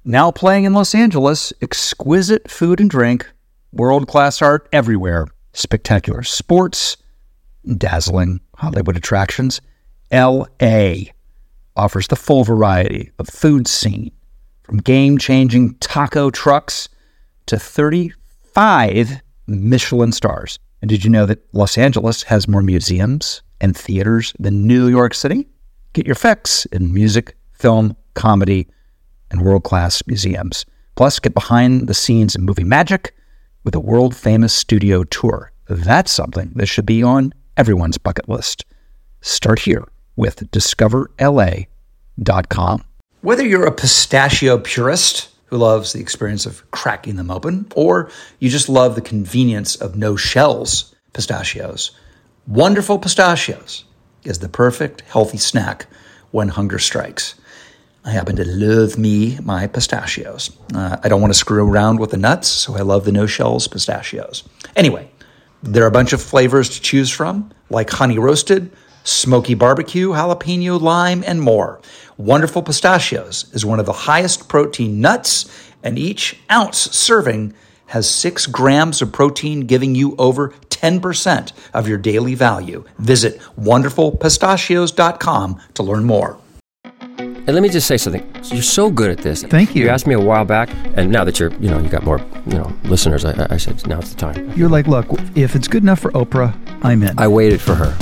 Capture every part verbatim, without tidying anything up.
Now playing in Los Angeles, exquisite food and drink, world-class art everywhere, spectacular sports, dazzling Hollywood attractions. L A offers the full variety of food scene, from game-changing taco trucks to thirty-five Michelin stars. And did you know that Los Angeles has more museums and theaters than New York City? Get your fix in music, film, comedy, and world-class museums. Plus, get behind the scenes in movie magic with a world-famous studio tour. That's something that should be on everyone's bucket list. Start here with discover L A dot com. Whether you're a pistachio purist who loves the experience of cracking them open, or you just love the convenience of no-shells pistachios, Wonderful Pistachios is the perfect healthy snack when hunger strikes. I happen to love me my pistachios. Uh, I don't want to screw around with the nuts, so I love the no-shells pistachios. Anyway, there are a bunch of flavors to choose from, like honey roasted, smoky barbecue, jalapeno, lime, and more. Wonderful Pistachios is one of the highest protein nuts, and each ounce serving has six grams of protein, giving you over ten percent of your daily value. Visit wonderful pistachios dot com to learn more. And let me just say something. You're so good at this. Thank you. You asked me a while back, and now that you're, you know, you got more, you know, listeners, I, I said, now's the time. You're like, look, if it's good enough for Oprah, I'm in. I waited for her.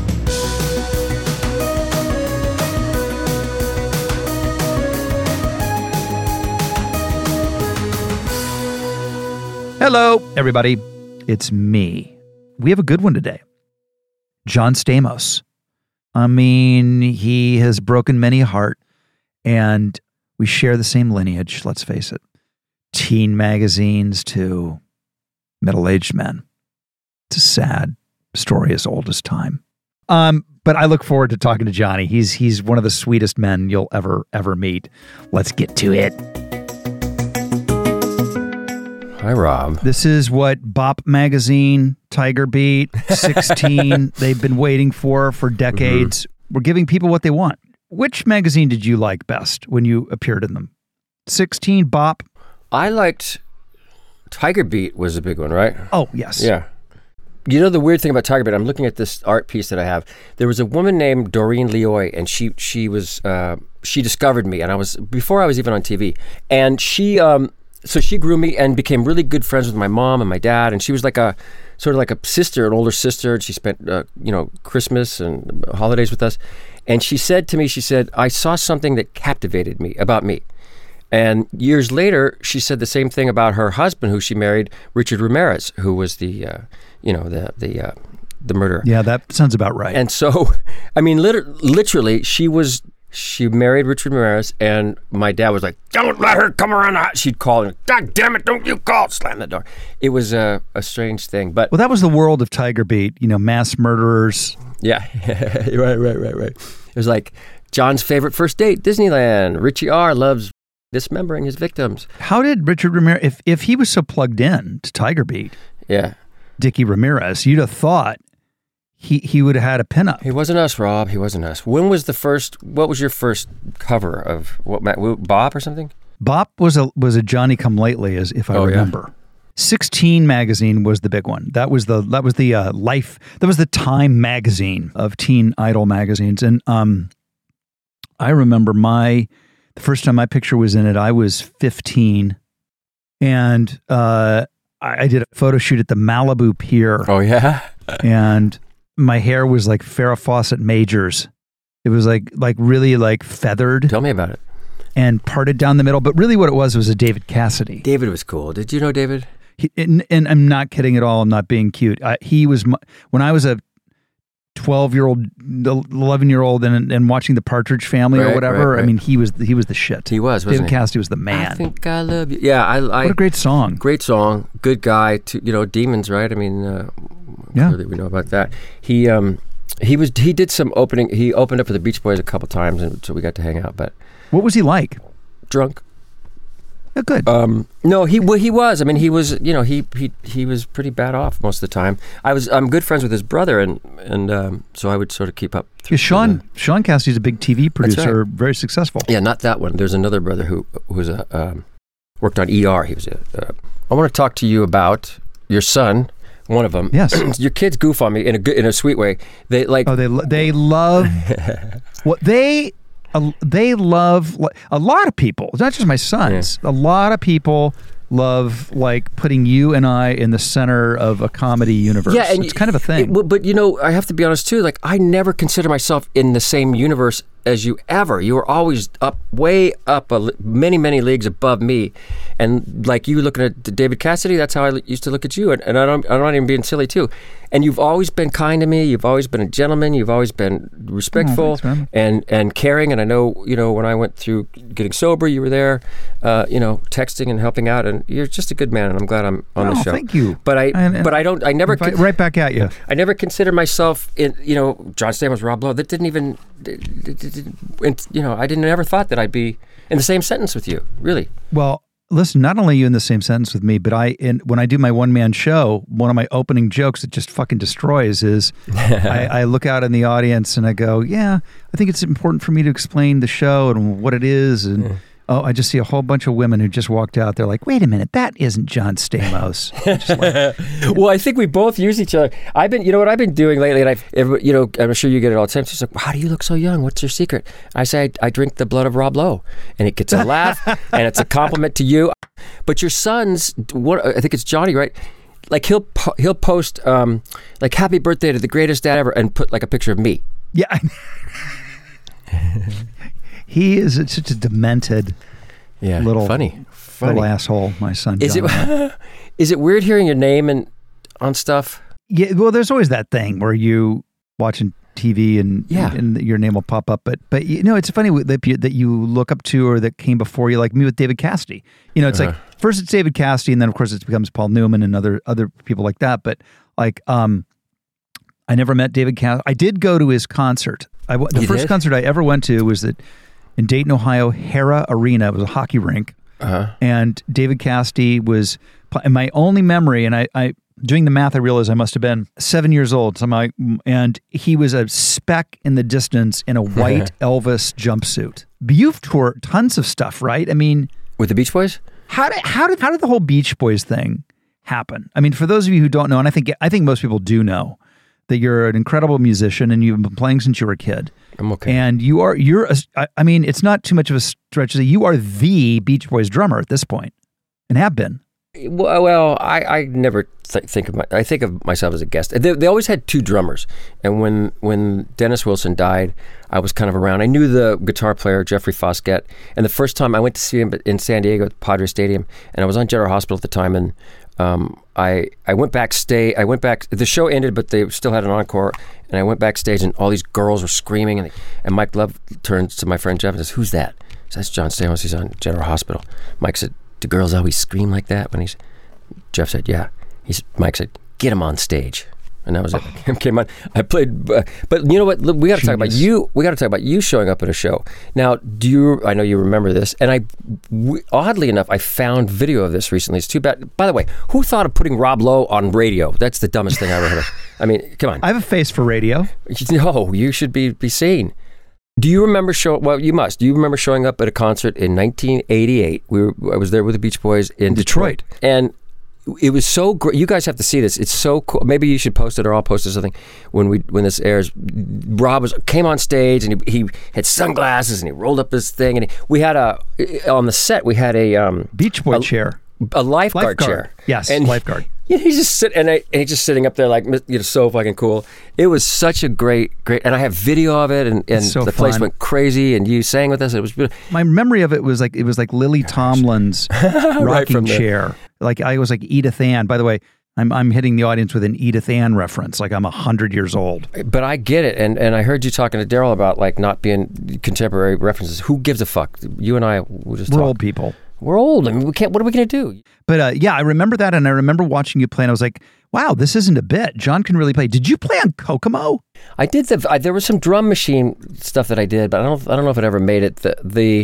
Hello, everybody. It's me. We have a good one today. John Stamos. I mean, he has broken many a heart, and we share the same lineage, let's face it. Teen magazines to middle-aged men. It's a sad story as old as time. Um, but I look forward to talking to Johnny. He's he's one of the sweetest men you'll ever, ever meet. Let's get to it. Hi, Rob. This is what Bop Magazine, Tiger Beat, sixteen, they've been waiting for for decades. Mm-hmm. We're giving people what they want. Which magazine did you like best when you appeared in them? sixteen, Bop? I liked Tiger Beat was a big one, right? Oh, yes. Yeah. You know the weird thing about Tiger Beat, I'm looking at this art piece that I have. There was a woman named Doreen Leoy, and she she was uh, she discovered me, and I was before I was even on T V. And she um so she grew me and became really good friends with my mom and my dad, and she was like a sort of like a sister, an older sister. And she spent uh, you know Christmas and holidays with us. And she said to me, she said, I saw something that captivated me about me. And years later, she said the same thing about her husband, who she married, Richard Ramirez, who was the, uh, you know, the the uh, the murderer. Yeah, that sounds about right. And so, I mean, liter- literally, she was she married Richard Ramirez, and my dad was like, "Don't let her come around the house." She'd call him, "God damn it, don't you call!" Slam the door. It was a, a strange thing, but well, that was the world of Tiger Beat. You know, mass murderers. Yeah, right, right, right, right. It was like John's favorite first date, Disneyland. Richie R. loves dismembering his victims. How did Richard Ramirez, if if he was so plugged in to Tiger Beat, yeah, Dickie Ramirez, you'd have thought he he would have had a pinup. He wasn't us, Rob. He wasn't us. When was the first? What was your first cover of what? Bop or something? Bop was a was a Johnny Come Lately, as if I oh, remember. Yeah. sixteen magazine was the big one. That was the that was the uh, life. That was the Time magazine of teen idol magazines, and um, I remember my. The first time my picture was in it, I was fifteen, and uh, I, I did a photo shoot at the Malibu Pier. Oh, yeah? And my hair was like Farrah Fawcett Majors. It was like like really like feathered. Tell me about it. And parted down the middle. But really what it was was a David Cassidy. David was cool. Did you know David? He, and, and I'm not kidding at all. I'm not being cute. I, he was, my, when I was a twelve-year-old, eleven-year-old, and and watching the Partridge Family right, or whatever. Right, right. I mean, he was he was the shit. He was. Wasn't David he? Cassidy was the man. I think I love you. Yeah, I. I what a great song. Great song. Good guy. To you know, Demons, right? I mean, uh, yeah. Clearly we know about that. He um he was he did some opening. He opened up for the Beach Boys a couple times, and so we got to hang out. But what was he like? Drunk. Oh, good. Um, no, he well, he was. I mean, he was. You know, he he he was pretty bad off most of the time. I was. I'm good friends with his brother, and and um, so I would sort of keep up. Yeah, Sean the, Sean Cassidy's a big T V producer, right. very successful. Yeah, not that one. There's another brother who who was a um, worked on E R. He was a. Uh, I want to talk to you about your son. One of them. Yes. Your kids goof on me in a good, in a sweet way. They like. Oh, they they love what they uh, they love. A lot of people. It's not just my sons. Yeah. A lot of people love like putting you and I in the center of a comedy universe. Yeah, and it's kind of a thing. It, but you know, I have to be honest too. Like, I never consider myself in the same universe as you ever. You were always up, way up, a, many, many leagues above me. And like you looking at David Cassidy, that's how I used to look at you. And, and I don't, I'm not even being silly too. And you've always been kind to me. You've always been a gentleman. You've always been respectful oh, thanks, and and caring. And I know, you know, when I went through getting sober, you were there, uh, you know, texting and helping out. And you're just a good man. And I'm glad I'm on oh, the show. Thank you. But I, and, and but I don't. I never. Con- right back at you. I never considered myself in. You know, John Stamos, Rob Lowe. That didn't even. And you know, I didn't ever thought that I'd be in the same sentence with you. Really. Well. Listen, not only are you in the same sentence with me, but I, in, when I do my one-man show, one of my opening jokes that just fucking destroys is I, I look out in the audience and I go, yeah, I think it's important for me to explain the show and what it is. And mm. oh, I just see a whole bunch of women who just walked out. They're like, wait a minute, that isn't John Stamos. Like, well, I think we both use each other. I've been, you know what I've been doing lately, and I've, you know, I'm sure you get it all the time. She's like, how do you look so young? What's your secret? I say, I, I drink the blood of Rob Lowe. And it gets a laugh, and it's a compliment to you. But your sons, what I think it's Johnny, right? Like he'll po- he'll post um, like happy birthday to the greatest dad ever and put like a picture of me. Yeah. He is such a demented yeah, little funny, funny. little asshole, my son. Is John. it is it weird hearing your name and on stuff? Yeah, well, there's always that thing where you watching T V and, yeah. and, and your name will pop up. But but you know, it's funny that you, that you look up to or that came before you, like me with David Cassidy. You know, it's uh-huh. like first it's David Cassidy, and then of course it becomes Paul Newman and other other people like that. But like, um, I never met David Cassidy. I did go to his concert. I the you first did? concert I ever went to was at in Dayton, Ohio, Hara Arena. It was a hockey rink, uh-huh. and David Cassidy was. And my only memory, and I, I doing the math, I realized I must have been seven years old. So my, and he was a speck in the distance in a white Elvis jumpsuit. You've toured tons of stuff, right? I mean, with the Beach Boys. How did how did how did the whole Beach Boys thing happen? I mean, for those of you who don't know, and I think I think most people do know, that you're an incredible musician and you've been playing since you were a kid. I'm okay. And you are you're a, I, I mean, it's not too much of a stretch to say you are the Beach Boys drummer at this point, and have been. Well, I, I never th- think of my, I think of myself as a guest. They, they always had two drummers, and when when Dennis Wilson died, I was kind of around. I knew the guitar player Jeffrey Foskett, and the first time I went to see him in San Diego at Padre Stadium, and I was on General Hospital at the time, and um, I I went backstage. I went back. The show ended, but they still had an encore, and I went backstage, and all these girls were screaming, and and Mike Love turns to my friend Jeff and says, "Who's that?" He says, "That's John Stamos. He's on General Hospital." Mike said, "Do girls always scream like that?" When he's, Jeff said, "Yeah." He's, Mike said, "Get him on stage," and that was it. Oh. Came on. I played, uh, but you know what? We got to talk about you. We got to talk about you showing up at a show. Now, do you? I know you remember this, and I, w- oddly enough, I found video of this recently. It's too bad. By the way, who thought of putting Rob Lowe on radio? That's the dumbest thing I ever heard of. I mean, come on. I have a face for radio. No, you should be be seen. Do you remember show? Well, you must. Do you remember showing up at a concert in nineteen eighty-eight? We were. I was there with the Beach Boys in Detroit, Detroit. And it was so great. You guys have to see this. It's so cool. Maybe you should post it, or I'll post it something when we when this airs. Rob was came on stage and he, he had sunglasses and he rolled up this thing and he, we had a on the set we had a um, Beach Boy a, chair, a lifeguard, lifeguard. chair. Yes, and lifeguard. You know, he's just sit and, I, and he's just sitting up there like, you know, so fucking cool. It was such a great, great, and I have video of it, and, and so the fun. place went crazy, and you sang with us. And it was beautiful. My memory of it was like it was like Lily Tomlin's right rocking the, chair. Like I was like Edith Ann. By the way, I'm I'm hitting the audience with an Edith Ann reference. Like I'm a hundred years old. But I get it, and and I heard you talking to Daryl about like not being contemporary references. Who gives a fuck? You and I will just we're talk. old people. We're old. I mean, we can't. What are we gonna do? But uh, yeah, I remember that, and I remember watching you play, and I was like, "Wow, this isn't a bit. John can really play." Did you play on Kokomo? I did. The I, there was some drum machine stuff that I did, but I don't. I don't know if it ever made it. The the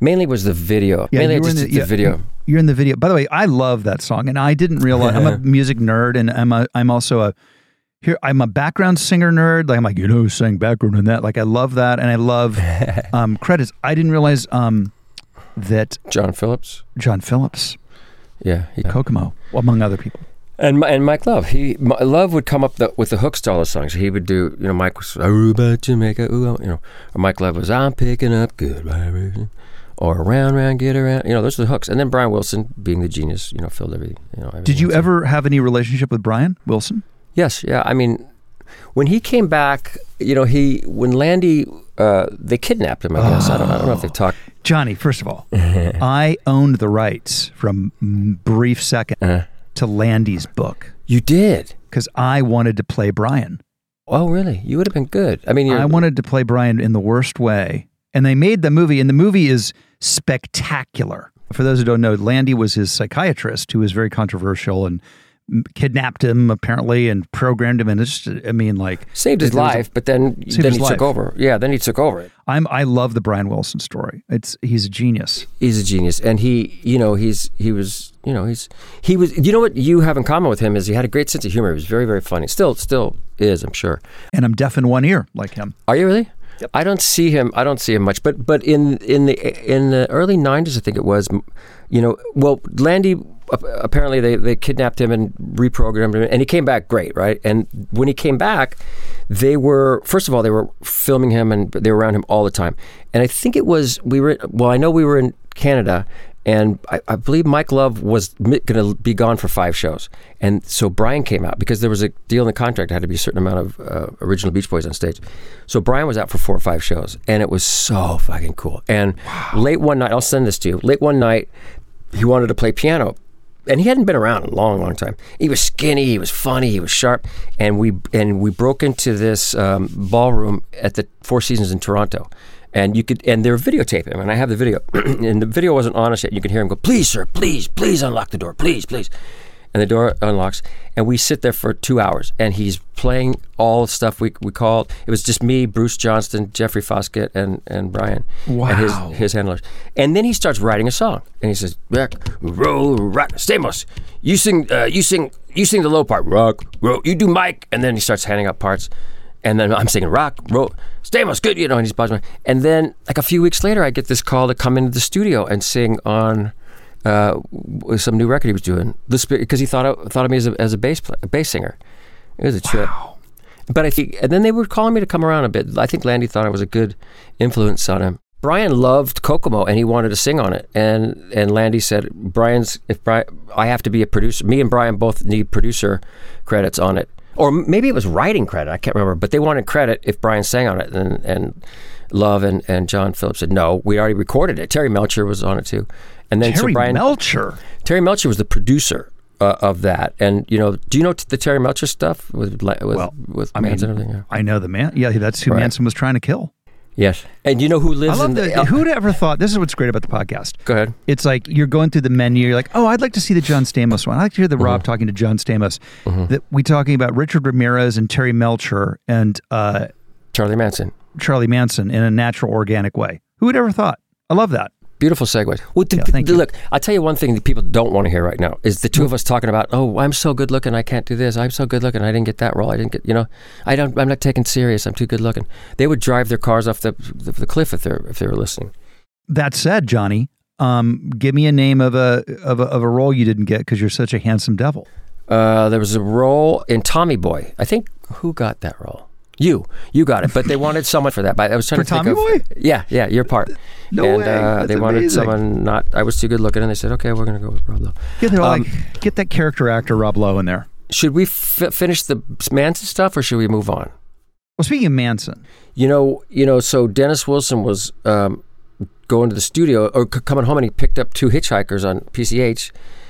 Mainly was the video. Yeah, Mainly you were just in the, the yeah, video. You're in the video. By the way, I love that song, and I didn't realize I'm a music nerd, and I'm a, I'm also a here. I'm a background singer nerd. Like I'm like you know, sang background in that. Like I love that, and I love um, credits. I didn't realize um, that John Phillips. John Phillips, Yeah, yeah. Kokomo, among other people. And and Mike Love, he Love would come up the, with the hook to all the songs. He would do, you know, Mike was Aruba, Jamaica, ooh, you know, or Mike Love was I'm picking up good vibration, or around, round, get around. You know, those are the hooks. And then Brian Wilson, being the genius, you know, filled everything. You know, everything Did you else. ever have any relationship with Brian Wilson? Yes, yeah. I mean, when he came back, you know, he when Landy, uh, they kidnapped him. I guess oh. I don't, I don't know if they talked. Johnny, first of all, I owned the rights from brief second uh-huh. to Landy's book. You did? Because I wanted to play Brian. Oh, really? You would have been good. I mean, you're... I wanted to play Brian in the worst way. And they made the movie, and the movie is spectacular. For those who don't know, Landy was his psychiatrist, who was very controversial and kidnapped him, apparently, and programmed him. And it's just, I mean, like... Saved his life, a, but then, then he life. took over. Yeah, then he took over it. I'm, I love the Brian Wilson story. It's He's a genius. He's a genius. And he, you know, he's he was... You know, he's he was. You know what you have in common with him is he had a great sense of humor. He was very, very funny. Still, still is, I'm sure. And I'm deaf in one ear, like him. Are you really? Yep. I don't see him. I don't see him much. But but in in the in the early nineties, I think it was. You know, well, Landy apparently they, they kidnapped him and reprogrammed him, and he came back great, right? And when he came back, they were first of all they were filming him and they were around him all the time. And I think it was we were. Well, I know we were in Canada. And I, I believe Mike Love was going to be gone for five shows. And so Brian came out because there was a deal in the contract. It had to be a certain amount of uh, original Beach Boys on stage. So Brian was out for four or five shows. And it was so fucking cool. And wow. late one night, I'll send this to you. Late one night, he wanted to play piano. And he hadn't been around in a long, long time. He was skinny, he was funny, he was sharp. And we and we broke into this um, ballroom at the Four Seasons in Toronto. And you could, and they were videotaping him, and I have the video, and the video wasn't on us yet. You could hear him go, "Please, sir, please, please unlock the door, please, please." And the door unlocks, and we sit there for two hours, and he's playing all the stuff we we called. It was just me, Bruce Johnston, Jeffrey Foskett, and and Brian, wow. and his his handlers. And then he starts writing a song, and he says, "Rock, roll, rock, Stamos, you sing, uh, you sing, you sing the low part, rock, roll, you do Mike," and then he starts handing out parts. And then I'm singing rock, roll, Stamos, good, you know, and he's buzzing. And then, like a few weeks later, I get this call to come into the studio and sing on uh, some new record he was doing. Because he thought of, thought of me as a, as a bass play, a bass singer. It was a trip. Wow. But I think, and then they were calling me to come around a bit. I think Landy thought I was a good influence on him. Brian loved Kokomo and he wanted to sing on it. And and Landy said, Brian's, if Brian, I have to be a producer. Me and Brian both need producer credits on it. Or maybe it was writing credit, I can't remember, but they wanted credit if Brian sang on it. And, and Love and, and John Phillips said, no, we already recorded it. Terry Melcher was on it too. And then Terry so Brian, Melcher? Terry Melcher was the producer uh, of that. And, you know, do you know the Terry Melcher stuff with, with, well, with I Manson mean, and everything? Yeah. I know the man. Yeah, that's who right. Manson was trying to kill. Yes. And you know who lives I love in the... the, who'd ever thought, this is what's great about the podcast. Go ahead. It's like you're going through the menu, you're like, oh, I'd like to see the John Stamos one. I'd like to hear the mm-hmm. Rob talking to John Stamos. Mm-hmm. That we talking about Richard Ramirez and Terry Melcher and... Uh, Charlie Manson. Charlie Manson in a natural, organic way. Who would ever thought? I love that. Beautiful segue. Well, the, yeah, thank the, you. Look, I'll tell you one thing that people don't want to hear right now is the two of us talking about, oh, I'm so good looking, I can't do this. I'm so good looking, I didn't get that role. I didn't get, you know, I don't, I'm not taken serious. I'm too good looking. They would drive their cars off the the, the cliff if they're if they were listening. That said, Johnny, um, give me a name of a of a, of a role you didn't get because you're such a handsome devil. Uh, there was a role in Tommy Boy. I think who got that role? You, you got it, but they wanted someone for that. But I was trying for to think Tommy of, Boy? Yeah, yeah, your part. No and, way. Uh, That's they wanted amazing. someone not. I was too good looking, and they said, "Okay, we're going to go with Rob Lowe." Yeah, they're um, like, get that character actor Rob Lowe in there. Should we f- finish the Manson stuff, or should we move on? Well, speaking of Manson, you know, you know, so Dennis Wilson was um, going to the studio or c- coming home, and he picked up two hitchhikers on P C H.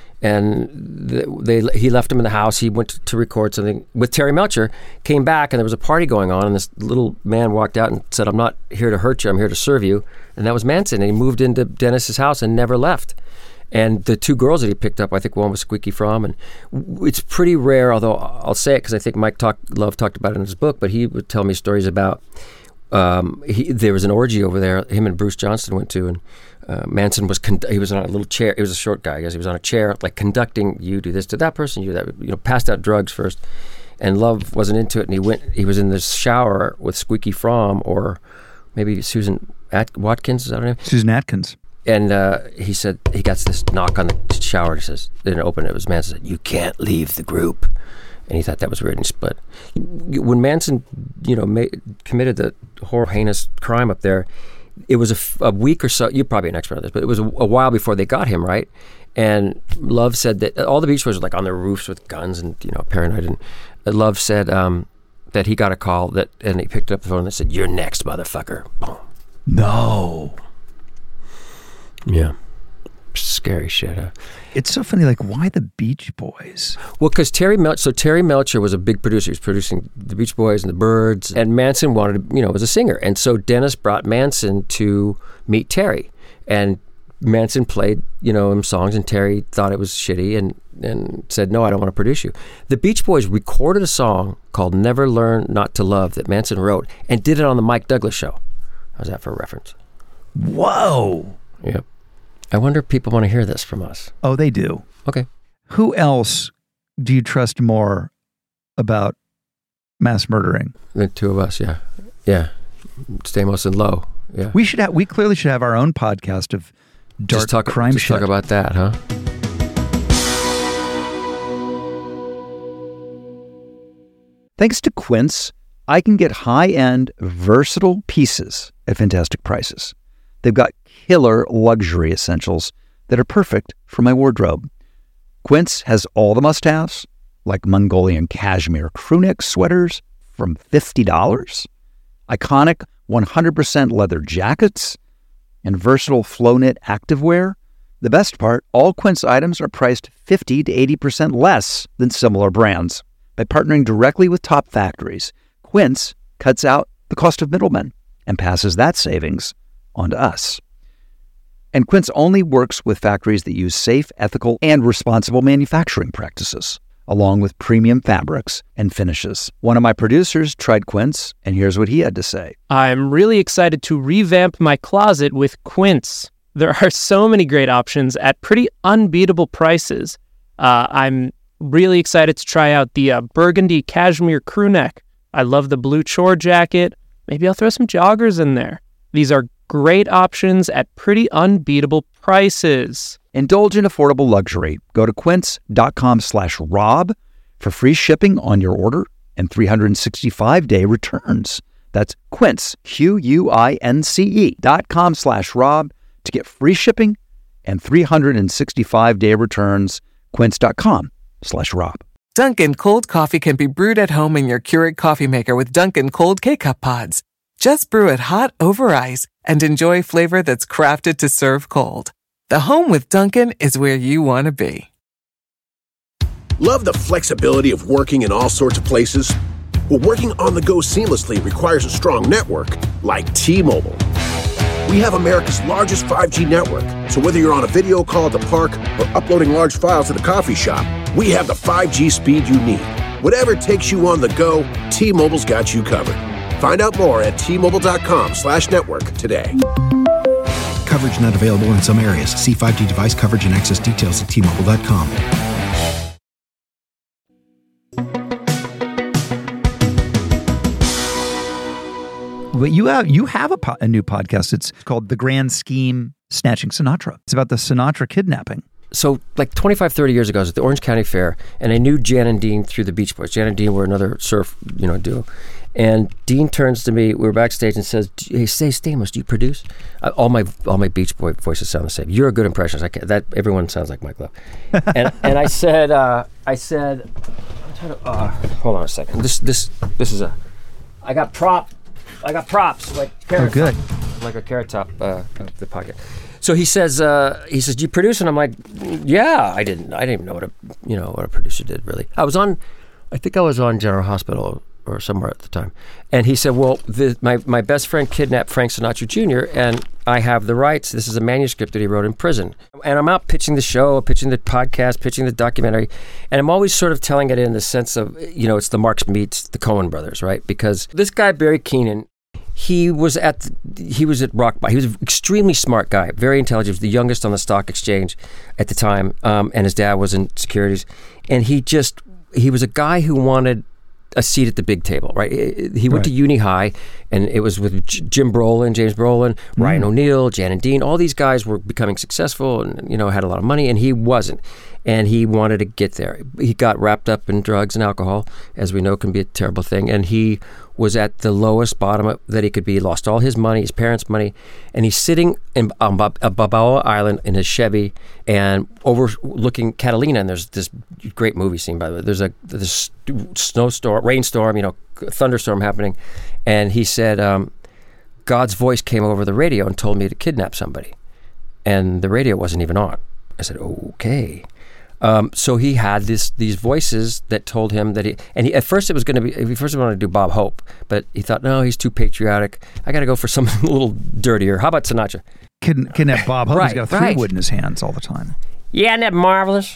And they, they he left him in the house. He went to, to record something with Terry Melcher, came back, and there was a party going on, and this little man walked out and said, I'm not here to hurt you, I'm here to serve you. And that was Manson. And he moved into Dennis's house and never left. And the two girls that he picked up, I think one was Squeaky Fromm. And it's pretty rare, although I'll say it because I think Mike talk, Love talked about it in his book, but he would tell me stories about um, he, there was an orgy over there. Him and Bruce Johnston went to, and uh, Manson was con- he was on a little chair. He was a short guy, I guess. He was on a chair, like conducting. You do this to that person. You do that. You know, passed out drugs first, and Love wasn't into it, and he went. He was in the shower with Squeaky Fromm or maybe Susan At- Watkins. Is that her name? Susan Atkins. And uh, he said he got this knock on the shower. He says, they didn't open it. It was Manson. Said, "You can't leave the group." And he thought that was weird and split. When Manson, you know, made, committed the horrible, heinous crime up there, it was a, f- a week or so. You're probably an expert on this, but it was a, a while before they got him, right? And Love said that all the Beach Boys were like on their roofs with guns and, you know, paranoid. And Love said um, that he got a call that, and he picked up the phone and said, "You're next, motherfucker." Boom. No. Yeah. Scary shit, huh? It's so funny, like, why the Beach Boys? Well, because Terry Melcher, so Terry Melcher was a big producer. He was producing the Beach Boys and the Byrds, and Manson wanted to, you know, was a singer. And so Dennis brought Manson to meet Terry. And Manson played, you know, him songs, and Terry thought it was shitty and, and said, "No, I don't want to produce you." The Beach Boys recorded a song called "Never Learn Not to Love" that Manson wrote and did it on the Mike Douglas show. How's that for a reference? Whoa. Yep. I wonder if people want to hear this from us. Oh, they do. Okay. Who else do you trust more about mass murdering? The two of us, yeah. Yeah. Stamos and Lowe. Yeah. We should have, we clearly should have our own podcast of dark just talk, crime just shit. talk about that, huh? Thanks to Quince, I can get high-end, versatile pieces at fantastic prices. They've got killer luxury essentials that are perfect for my wardrobe. Quince has all the must-haves, like Mongolian cashmere crewneck sweaters from fifty dollars, iconic one hundred percent leather jackets, and versatile flow-knit activewear. The best part, all Quince items are priced fifty to eighty percent less than similar brands. By partnering directly with top factories, Quince cuts out the cost of middlemen and passes that savings on to us. And Quince only works with factories that use safe, ethical, and responsible manufacturing practices, along with premium fabrics and finishes. One of my producers tried Quince, and here's what he had to say. "I'm really excited to revamp my closet with Quince. There are so many great options at pretty unbeatable prices. Uh, I'm really excited to try out the uh, burgundy cashmere crew neck. I love the blue chore jacket. Maybe I'll throw some joggers in there. These are great options at pretty unbeatable prices." Indulge in affordable luxury. Go to quince.com slash Rob for free shipping on your order and three hundred sixty-five day returns. That's Quince, Q U I N C E dot com slash Rob to get free shipping and three hundred sixty-five day returns. Quince.com slash Rob. Dunkin' cold coffee can be brewed at home in your Keurig coffee maker with Dunkin' cold K-Cup pods. Just brew it hot over ice and enjoy flavor that's crafted to serve cold. The home with Dunkin' is where you want to be. Love the flexibility of working in all sorts of places? Well, working on the go seamlessly requires a strong network like T-Mobile. We have America's largest five G network, so whether you're on a video call at the park or uploading large files at the coffee shop, we have the five G speed you need. Whatever takes you on the go, T-Mobile's got you covered. Find out more at T-Mobile.com slash network today. Coverage not available in some areas. See five G device coverage and access details at T Mobile dot com. But you have you have a, po- a new podcast. It's called The Grand Scheme Snatching Sinatra. It's about the Sinatra kidnapping. So like twenty-five, thirty years ago, I was at the Orange County Fair, and I knew Jan and Dean through the Beach Boys. Jan and Dean were another surf, you know, duo. And Dean turns to me, we were backstage, and says, "Hey, say Stamos, do you produce?" Uh, all my all my Beach Boy voices sound the same. You're a good impressionist. I can't, that everyone sounds like Mike Love. and and I said, uh, I said, I'm trying to, uh, hold on a second. This this this is a, I got prop, I got props like carrot Oh, good. Top, like a carrot top uh, of the pocket. So he says, uh, he says, "Do you produce?" And I'm like, "Yeah." I didn't, I didn't even know what a, you know, what a producer did really. I was on, I think I was on General Hospital or somewhere at the time. And he said, "Well, the, my my best friend kidnapped Frank Sinatra Junior and I have the rights. This is a manuscript that he wrote in prison." And I'm out pitching the show, pitching the podcast, pitching the documentary, and I'm always sort of telling it in the sense of, you know, it's the Marx meets the Coen brothers, right? Because this guy Barry Keenan, he was at the, he was at rock bottom. He was an extremely smart guy, very intelligent. He was the youngest on the stock exchange at the time, um, and his dad was in securities. And he just he was a guy who wanted a seat at the big table, right? He went Right. to Uni High, and it was with J- Jim Brolin, James Brolin, Ryan Mm. O'Neal, Jan and Dean. All these guys were becoming successful and, you know, had a lot of money, and he wasn't. And he wanted to get there. He got wrapped up in drugs and alcohol, as we know can be a terrible thing. And he was at the lowest bottom that he could be. He lost all his money, his parents' monty, and he's sitting in, on Ba- Balboa Island in his Chevy and overlooking Catalina. And there's this great movie scene, by the way. There's a this snowstorm, rainstorm, you know, thunderstorm happening. And he said, um, God's voice came over the radio and told me to kidnap somebody. And the radio wasn't even on. I said, okay. Um, so he had this these voices that told him that he, and he, at first it was going to be, he first wanted to do Bob Hope, but he thought, no, he's too patriotic. I got to go for something a little dirtier. How about Sinatra? Kid, kidnap Bob Hope. Right, He's got a right. three wood in his hands all the time. Yeah, isn't that marvelous?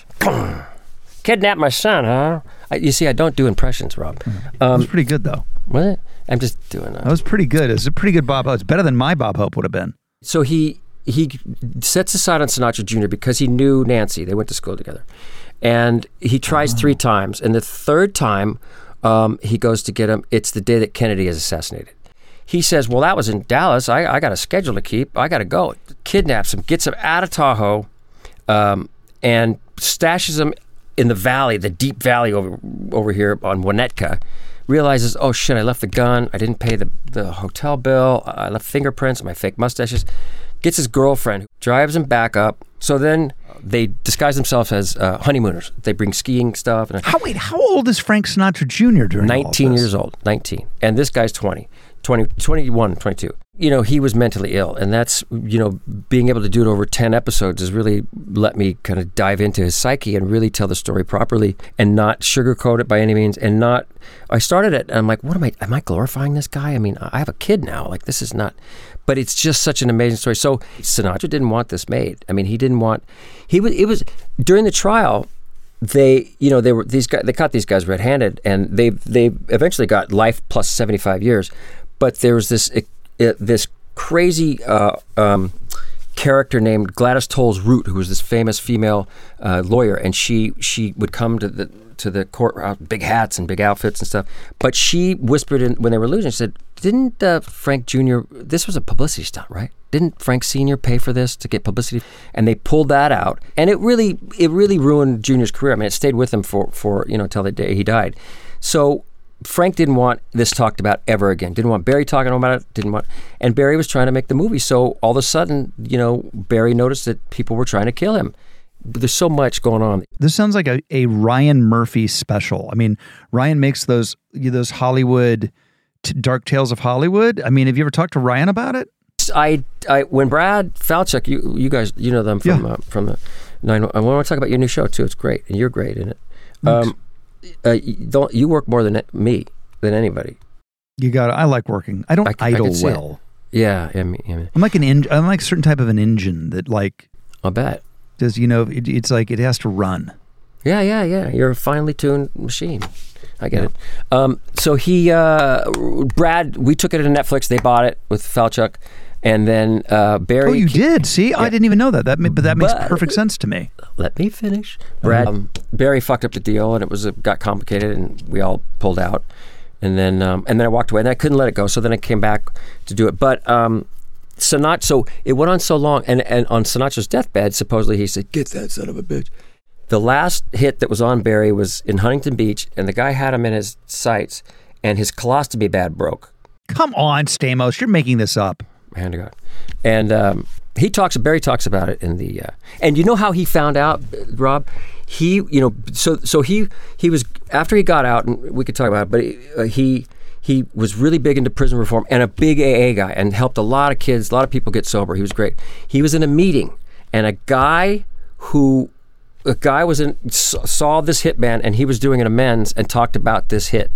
Kidnap my son, huh? I, you see, I don't do impressions, Rob. That Um, was pretty good, though. what? I'm just doing that. That was pretty good. It was a pretty good Bob Hope. It's better than my Bob Hope would have been. So he he sets aside on Sinatra Junior because he knew Nancy. They went to school together. And he tries three times. And the third time um, he goes to get him, it's the day that Kennedy is assassinated. He says, well, that was in Dallas. I, I got a schedule to keep. I got to go. Kidnaps him, gets him out of Tahoe, um, and stashes him in the valley, the deep valley over over here on Winnetka. Realizes, oh, shit, I left the gun. I didn't pay the, the hotel bill. I left fingerprints, my fake mustaches. Gets his girlfriend, drives him back up. So then they disguise themselves as uh, honeymooners. They bring skiing stuff. And How wait? How old is Frank Sinatra Junior during all of nineteen this? years old, nineteen. And this guy's twenty, twenty, twenty-one, twenty-two. You know, he was mentally ill. And that's, you know, being able to do it over ten episodes has really let me kind of dive into his psyche and really tell the story properly and not sugarcoat it by any means. And not, I started it and I'm like, what am I, am I glorifying this guy? I mean, I have a kid now. Like, this is not, but it's just such an amazing story. So Sinatra didn't want this made. I mean, he didn't want, he was, it was, during the trial, they, you know, they were, these guys, they caught these guys red-handed and they, they eventually got life plus seventy-five years. But there was this, uh, this crazy uh, um, character named Gladys Tolles Root, who was this famous female uh, lawyer, and she she would come to the to the court, uh, big hats and big outfits and stuff. But she whispered in, when they were losing, she said, "Didn't uh, Frank Junior This was a publicity stunt, right? Didn't Frank Senior pay for this to get publicity?" And they pulled that out, and it really it really ruined Junior's career. I mean, it stayed with him for for you know till the day he died. So Frank didn't want this talked about ever again. Didn't want Barry talking about it. Didn't want, and Barry was trying to make the movie. So all of a sudden, you know, Barry noticed that people were trying to kill him. But there's so much going on. This sounds like a, a Ryan Murphy special. I mean, Ryan makes those those Hollywood t- Dark Tales of Hollywood. I mean, have you ever talked to Ryan about it? I, I when Brad Falchuk, you you guys, you know them from Yeah. uh, from the nine. I want to talk about your new show too. It's great, and you're great in it. Um, uh, you don't you work more than me than anybody? You got. I like working. I don't I c- I idle can see well. Yeah, I mean, I mean, I'm like an en- I'm like a certain type of an engine that like I'll bet. does you know it, it's like it has to run. Yeah, yeah, yeah. You're a finely tuned machine. I get it. Um, so he, uh, Brad, we took it to Netflix. They bought it with Falchuk, and then uh, Barry. Oh, you did? See, I didn't even know that. That ma- but that makes But- perfect sense to me. Let me finish. Brad, um, Barry fucked up the deal, and it was it got complicated, and we all pulled out. And then, um, and then I walked away, and I couldn't let it go. So then I came back to do it. But um, Sinatra, so it went on so long, and, and on Sinatra's deathbed, supposedly he said, "Get that son of a bitch." The last hit that was on Barry was in Huntington Beach, and the guy had him in his sights, and his colostomy bag broke. Come on, Stamos, you're making this up. Hand to God. And um, he talks, Barry talks about it in the, uh, and you know how he found out, Rob? He, you know, so so he he was, after he got out, and we could talk about it, but uh, he he was really big into prison reform and a big A A guy and helped a lot of kids, a lot of people get sober. He was great. He was in a meeting, and a guy who, a guy was in, saw this hit band, and he was doing an amends and talked about this hit.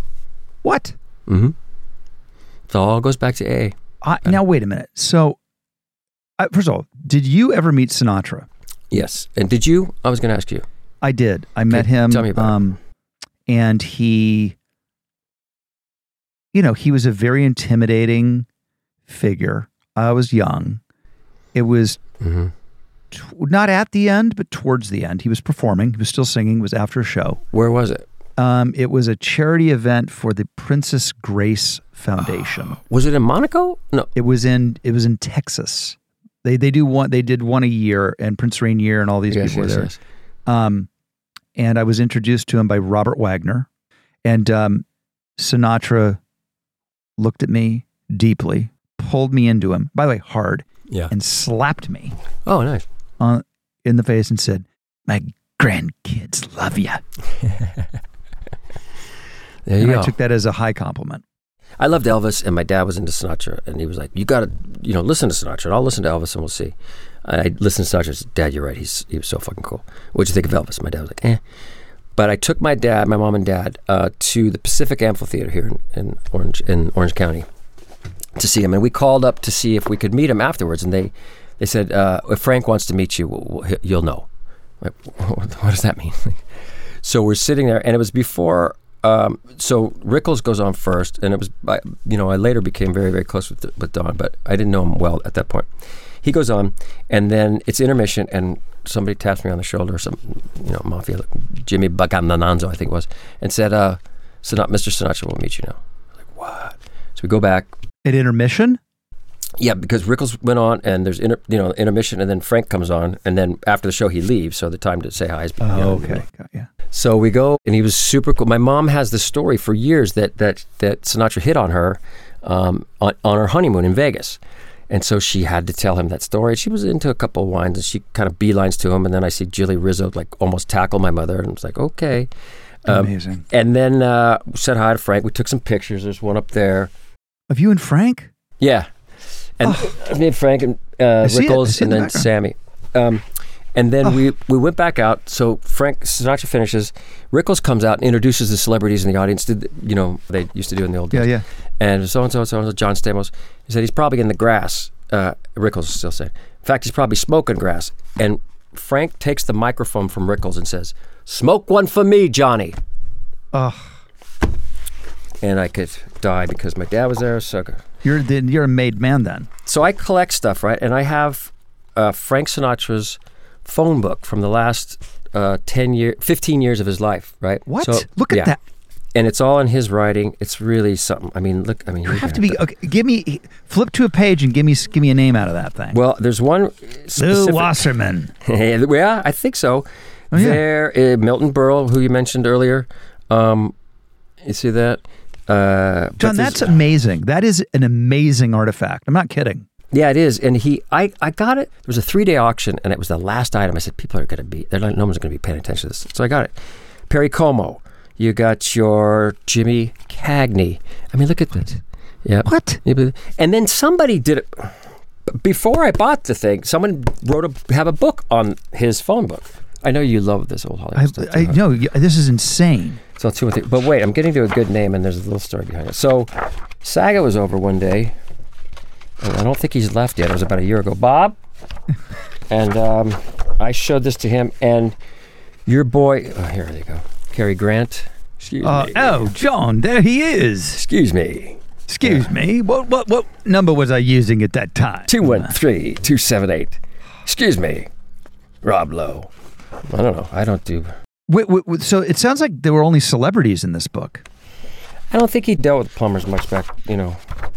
What? Mm-hmm. So it all goes back to A A. I, now wait a minute. So, uh, first of all, did you ever meet Sinatra? Yes. And did you? I was going to ask you. I did. I met Okay, him. tell me about it. um, and he you know, he was a very intimidating figure. I was young. It was Mm-hmm. t- not at the end, but towards the end. He was performing. He was still singing. It was after a show. Where was it? Um, it was a charity event for the Princess Grace Foundation. Was it in Monaco? No. It was in it was in Texas. They they do one they did one a year, and Prince Rainier and all these Yes, people yes, were there. yes. Um, and I was introduced to him by Robert Wagner, and um, Sinatra looked at me deeply, pulled me into him. By the way, hard, Yeah. and slapped me Oh, nice. on in the face and said, "My grandkids love you." There you And go. I took that as a high compliment. I loved Elvis, and my dad was into Sinatra, and he was like, "You got to, you know, listen to Sinatra." And I'll listen to Elvis, and we'll see. I listened to Sinatra. I said, "Dad, you're right. He's he was so fucking cool. What'd you think of Elvis?" My dad was like, "Eh." But I took my dad, my mom and dad, uh, to the Pacific Amphitheater here in, in Orange in Orange County to see him, and we called up to see if we could meet him afterwards, and they they said, uh, "If Frank wants to meet you, we'll, we'll, you'll know." Like, what does that mean? So we're sitting there, and it was before. Um, so Rickles goes on first, and it was, I, you know, I later became very, very close with with Don, but I didn't know him well at that point. He goes on, and then it's intermission, and somebody taps me on the shoulder, some, you know, mafia, Jimmy Bacanananzo, I think it was, and said, uh, Sinatra, "Mister Sinatra will meet you now." I'm like, what? So we go back. At intermission? Yeah, because Rickles went on, and there's inter, you know intermission, and then Frank comes on, and then after the show he leaves, so the time to say hi is. Oh, you know, okay. Got- yeah. So we go, and he was super cool. My mom has this story for years that that that Sinatra hit on her um, on, on her honeymoon in Vegas, and so she had to tell him that story. She was into a couple of wines, and she kind of beelines to him, and then I see Julie Rizzo like almost tackle my mother, and I was like, okay. Um, Amazing. And then uh, said hi to Frank. We took some pictures. There's one up there. Of you and Frank? Yeah. And me and Frank and uh, see it. I Rickles see it in and the then background. Sammy. Um, and then we, we went back out. So Frank Sinatra finishes. Rickles comes out and introduces the celebrities in the audience. Did you know they used to do in the old days? Yeah, yeah. And so and so so and so John Stamos. He said he's probably in the grass. Uh, Rickles is still saying. In fact, he's probably smoking grass. And Frank takes the microphone from Rickles and says, "Smoke one for me, Johnny." Ugh. And I could die because my dad was there. So. You're the, you're a made man then. So I collect stuff, right? And I have uh, Frank Sinatra's phone book from the last uh, ten year, fifteen years of his life, right? What? So, Look at yeah. that. And it's all in his writing. It's really something. I mean, look. I mean, You you're have to gonna be. Okay, give me flip to a page and give me give me a name out of that thing. Well, there's one Lou specific. Wasserman. Yeah, I think so. Oh, yeah. There, uh, Milton Berle, who you mentioned earlier. Um, you see that? Uh, but John, there's- that's amazing. That is an amazing artifact. I'm not kidding. Yeah, it is. And he, I, I got it. It was a three day auction, and it was the last item. I said, people are going to be, they're not, no one's going to be paying attention to this. So I got it. Perry Como. You got your Jimmy Cagney. I mean, look at this. Yeah. What? And then somebody did it. Before I bought the thing, someone wrote a, have a book on his phone book. I know you love this old Hollywood I, stuff. I too, huh? know y- this is insane. So two and three. But wait, I'm getting to a good name, and there's a little story behind it. So Saga was over one day. And I don't think he's left yet. It was about a year ago. Bob? And um, I showed this to him, and your boy, oh, here they go. Cary Grant. Excuse Uh, me. oh, John, there he is. Excuse me. Excuse me. What what what number was I using at that time? two one three, two seven eight. Excuse me. Rob Lowe. I don't know. I don't do. Wait, wait, wait, so it sounds like there were only celebrities in this book, I don't think he dealt with plumbers much back, you know.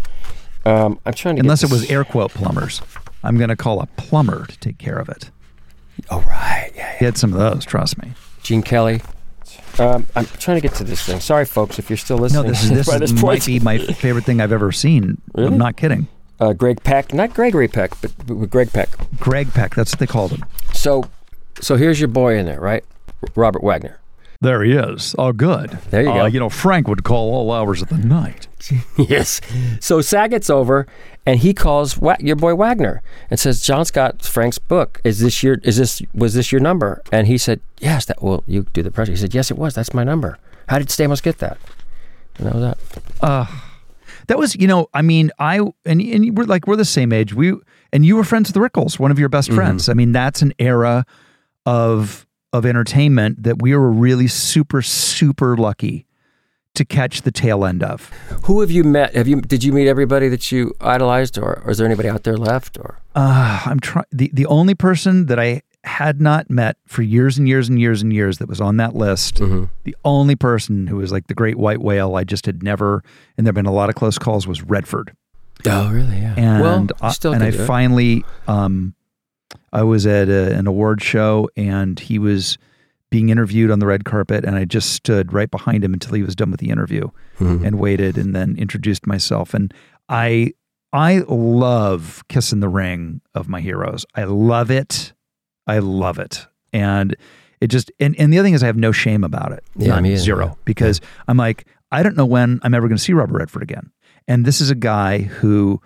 Um, I'm trying to unless get it was this- air quote plumbers. I'm going to call a plumber to take care of it. Oh, right. Yeah, yeah. He had some of those. Trust me. Gene Kelly. Um, I'm trying to get to this thing. Sorry, folks, if you're still No, listening. this is this, by this is, point. might be my favorite thing I've ever seen. Really? I'm not kidding. Uh, Greg Peck, not Gregory Peck, but, but Greg Peck. Greg Peck. That's what they called him. So, so here's your boy in there, right? Robert Wagner. There he is. Oh, good. There you Uh, go. You know, Frank would call all hours of the night. Yes. So Saget's over, and he calls Wa- your boy Wagner and says, "John's got Frank's book. Is this your? Is this was this your number?" And he said, "Yes." That well, you do the pressure. He said, "Yes, it was. That's my number." How did Stamos get that? And that was that. Uh, that was, you know, I mean, I, and, and you were like, we're the same age. We, and you were friends with Rickles, one of your best friends. I mean, that's an era of, of entertainment that we were really super, super lucky to catch the tail end of. Who have you met? Have you did you meet everybody that you idolized, or, or is there anybody out there left? Or uh, I'm trying. The the only person that I had not met for years and years and years and years that was on that list, mm-hmm. the only person who was like the great white whale I just had never, and there have been a lot of close calls, was Redford. Oh, really? Yeah. And well, I, still and I do finally, um, I was at a, an award show, and he was being interviewed on the red carpet, and I just stood right behind him until he was done with the interview, mm-hmm. and waited, and then introduced myself. And I, I love kissing the ring of my heroes. I love it. I love it. And it just, and, and the other thing is I have no shame about it. Yeah, me zero. Yeah. Because yeah. I'm like, I don't know when I'm ever going to see Robert Redford again. And this is a guy who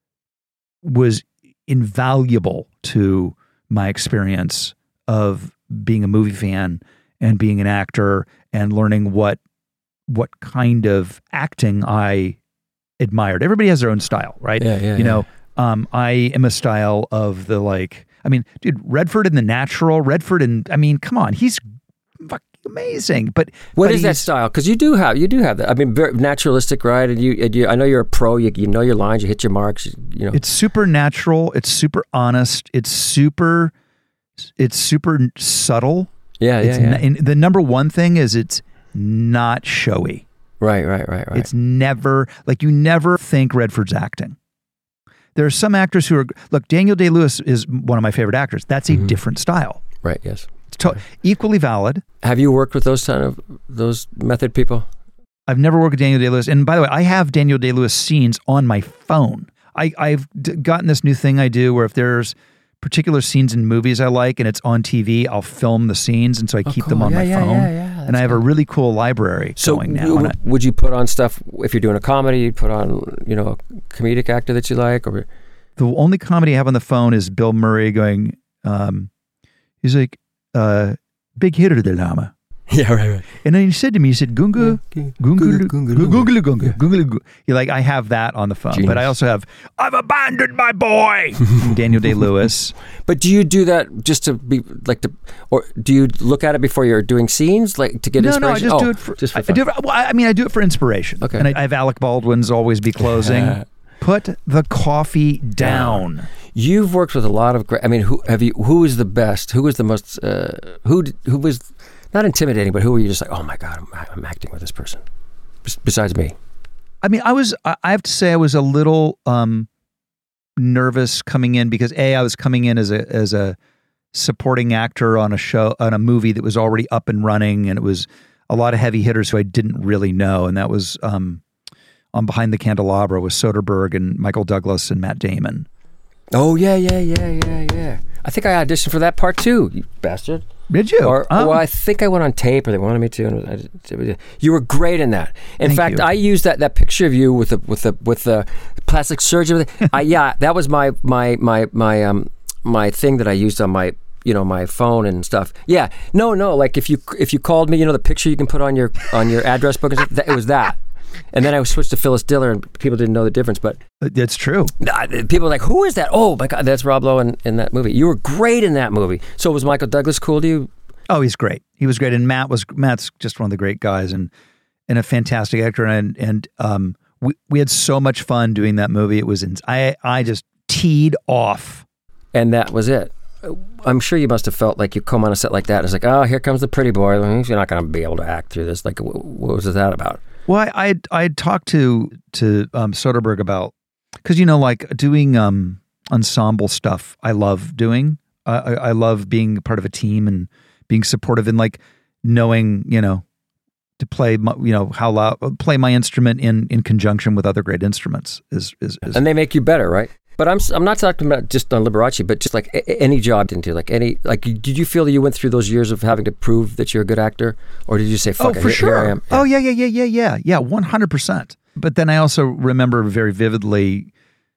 was invaluable to my experience of being a movie fan and being an actor and learning what, what kind of acting I admired. Everybody has their own style, right? Yeah, yeah, you know, yeah. um, I am a style of the like, I mean, dude, Redford in The Natural, Redford in, I mean, come on, he's fucking amazing. But what but is that style? Because you do have, you do have that. I mean, very naturalistic, right? And you, and you, I know you're a pro. You, you know your lines. You hit your marks. You know, it's super natural. It's super honest. It's super, it's super subtle. Yeah, yeah, it's yeah. N- and the number one thing is it's not showy. Right, right, right, right. It's never like you never think Redford's acting. There are some actors who are, look, Daniel Day-Lewis is one of my favorite actors. That's a mm-hmm. different style. Right, yes. It's to- equally valid. Have you worked with those kind of, those method people? I've never worked with Daniel Day-Lewis. And by the way, I have Daniel Day-Lewis scenes on my phone. I, I've d- gotten this new thing I do where if there's particular scenes in movies I like and it's on T V, I'll film the scenes. And so I oh, keep cool. them on yeah, my yeah, phone. Yeah, yeah, and I have cool. a really cool library so going now. W- on it. Would you put on stuff, if you're doing a comedy, you'd put on, you know, a comedic actor that you like? Or the only comedy I have on the phone is Bill Murray going, um, he's like, uh, big hitter del Lama. Yeah, right, right. And then he said to me, he said, Gunga, Gunga, Gunga, Gunga, Gunga, Gunga. You're like, I have that on the phone. Genius. But I also have, I've abandoned my boy, from Daniel Day-Lewis. But do you do that just to be, like, to, or do you look at it before you're doing scenes, like, to get no, inspiration? No, I just oh, do it for, just for I, fun. do it, well, I mean, I do it for inspiration. Okay. And I, I have Alec Baldwin's Always Be Closing. Put the coffee down. down. You've worked with a lot of great, I mean, who have you, who is the best? Who was the most, uh, who, who was, not intimidating, but who were you just like, oh my God, I'm, I'm acting with this person, besides me? I mean, I was, I have to say I was a little um, nervous coming in because A, I was coming in as a, as a supporting actor on a show, on a movie that was already up and running. And it was a lot of heavy hitters who I didn't really know. And that was um, on Behind the Candelabra with Soderbergh and Michael Douglas and Matt Damon. Oh, yeah, yeah, yeah, yeah, yeah. I think I auditioned for that part too, you bastard. Did you? Or, oh. Well, I think I went on tape, or they wanted me to. And I just, you were great in that. In Thank fact, you. I used that, that picture of you with the with the with the plastic surgery. I, yeah, that was my my my my um my thing that I used on my you know my phone and stuff. Yeah, no, no. Like if you if you called me, you know the picture you can put on your on your address book and stuff. That, it was that. And then I switched to Phyllis Diller, and people didn't know the difference. But it's true. People were like, "Who is that?" Oh my God, that's Rob Lowe in, in that movie. You were great in that movie. So was Michael Douglas cool to you? Oh, he's great. He was great, and Matt was Matt's just one of the great guys, and and a fantastic actor. And and um, we we had so much fun doing that movie. It was in, I I just teed off, and that was it. I'm sure you must have felt like you come on a set like that. And it's like, oh, here comes the pretty boy. You're not going to be able to act through this. Like, what was that about? Well, I I'd, I'd talked to to um, Soderbergh about, because you know, like doing um, ensemble stuff. I love doing. Uh, I I love being part of a team and being supportive and like knowing, you know, to play, my, you know, how loud play my instrument in in conjunction with other great instruments is is. is and they make you better, right? But I'm I'm not talking about just on Liberace, but just like a, any job into like any like. Did you feel that you went through those years of having to prove that you're a good actor, or did you say, "Fuck oh, it, for here, sure. here I am"? Yeah. Oh yeah, yeah, yeah, yeah, yeah, yeah, one hundred percent. But then I also remember very vividly.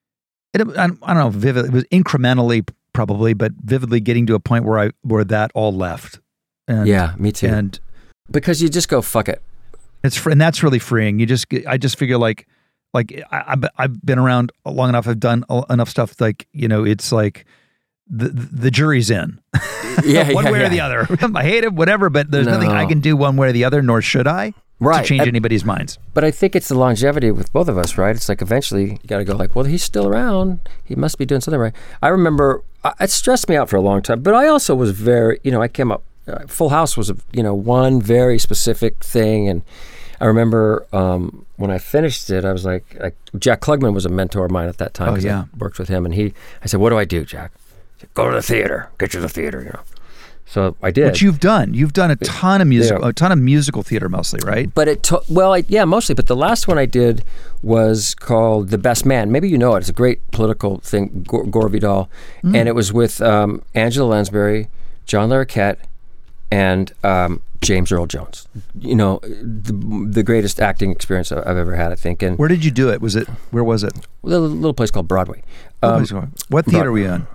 It, I, I don't know, vivid. It was incrementally probably, but vividly getting to a point where I where that all left. And, yeah, me too. And because you just go, "Fuck it." It's and that's really freeing. You just I just figure like. Like I, I've been around long enough. I've done enough stuff. Like, you know, it's like the the jury's in. Yeah, one yeah, way yeah. or the other. I hate it, whatever. But there's no. nothing I can do one way or the other, nor should I. right. to change I, anybody's minds. But I think it's the longevity with both of us, right? It's like eventually you got to go like, well, he's still around. He must be doing something right. I remember uh, it stressed me out for a long time, but I also was very, you know, I came up, uh, Full House was, a, you know, one very specific thing. And I remember um, when I finished it, I was like, I, Jack Klugman was a mentor of mine at that time. Oh, yeah. I worked with him. And he, I said, what do I do, Jack? He said, go to the theater, get you to the theater, you know. So I did. Which you've done. You've done a ton of musical, Yeah. a ton of musical theater mostly, right? But it took, well, I, yeah, mostly. But the last one I did was called The Best Man. Maybe you know it. It's a great political thing, Gore, Gore Vidal. Mm. And it was with um, Angela Lansbury, John Larroquette, and um, James Earl Jones. You know, the, the greatest acting experience I've ever had, I think. And where did you do it? Was it, where was it? A little, little place called Broadway. Um, what theater were you in?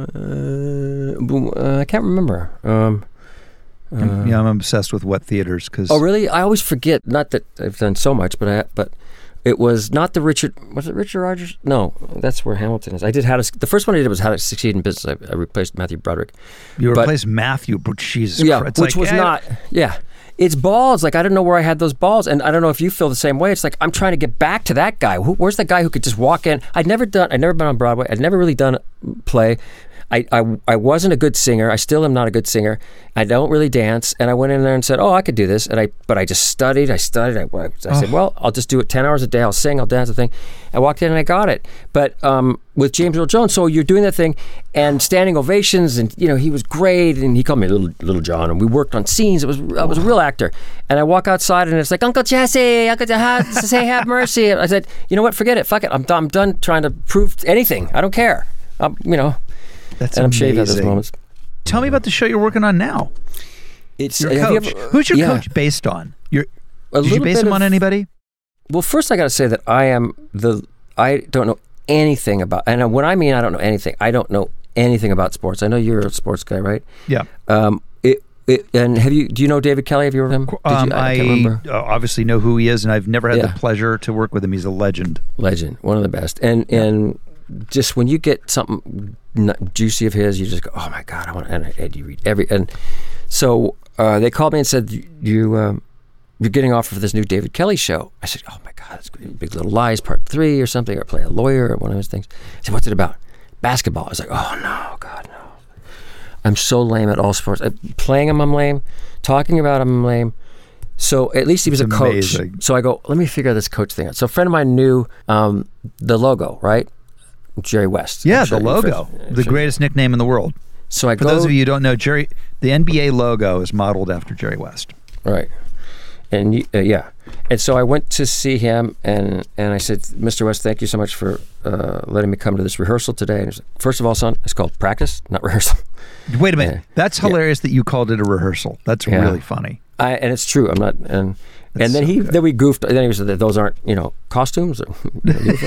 Uh, uh, I can't remember. Um, uh, yeah, I'm obsessed with what theaters. Cause oh, really? I always forget. Not that I've done so much, but I but it was not the Richard. Was it Richard Rogers? No, that's where Hamilton is. I did how to. The first one I did was How to Succeed in Business. I, I replaced Matthew Broderick. You but, replaced Matthew. Jesus yeah, Christ! Which like, was I, not. Yeah. It's balls. Like, I don't know where I had those balls. And I don't know if you feel the same way. It's like, I'm trying to get back to that guy. Who, where's the guy who could just walk in? I'd never done, I'd never been on Broadway. I'd never really done a play. I, I, I wasn't a good singer. I still am not a good singer. I don't really dance. And I went in there and said, oh, I could do this. And I, but I just studied. I studied. I, I, I oh. said, well, I'll just do it ten hours a day. I'll sing. I'll dance the thing. I walked in and I got it. But um, with James Earl Jones, so you're doing that thing and standing ovations, and you know he was great, and he called me Little Little John, and we worked on scenes. It was I was a real actor. And I walk outside and it's like, Uncle Jesse, Uncle Jesse, say have mercy. I said, you know what? Forget it. Fuck it. I'm I'm done trying to prove anything. I don't care. I'm, you know. That's and I'm amazing. shaved at those moments. Tell me about the show you're working on now. It's your have coach. You ever, Who's your yeah. coach based on? Your, a did you base him of, on anybody? Well, first I got to say that I am the. I don't know anything about, and when I mean I don't know anything, I don't know anything about sports. I know you're a sports guy, right? Yeah. Um. It. It. And have you? Do you know David Kelly? Have you heard of him? Did um, you, I, I can't remember. obviously know who he is, and I've never had yeah. the pleasure to work with him. He's a legend. Legend. One of the best. And yeah. and. Just when you get something juicy of his, you just go, "Oh my God, I want!" And, and you read every. And so uh, they called me and said, "You, um, you're getting offered for this new David Kelly show." I said, "Oh my God, it's Big Little Lies Part Three or something, or play a lawyer or one of those things." I said, "What's it about?" Basketball. I was like, "Oh no, God no!" I'm so lame at all sports. I, playing him, I'm lame. Talking about him, I'm lame. So at least he was it's a amazing. coach. So I go, let me figure this coach thing out. So a friend of mine knew um, the logo, right? Jerry West. Yeah, sure the logo. First, the sure. greatest nickname in the world. So I For go, those of you who don't know, Jerry, the N B A logo is modeled after Jerry West. Right. And uh, yeah. And so I went to see him, and, and I said, Mister West, thank you so much for uh, letting me come to this rehearsal today. And he said, first of all, son, it's called practice, not rehearsal. Wait a minute. Yeah. That's hilarious yeah. that you called it a rehearsal. That's yeah. really funny. I, and it's true. I'm not. And That's and then so he good. then we goofed. Then he said that those aren't you know costumes. Or, you know,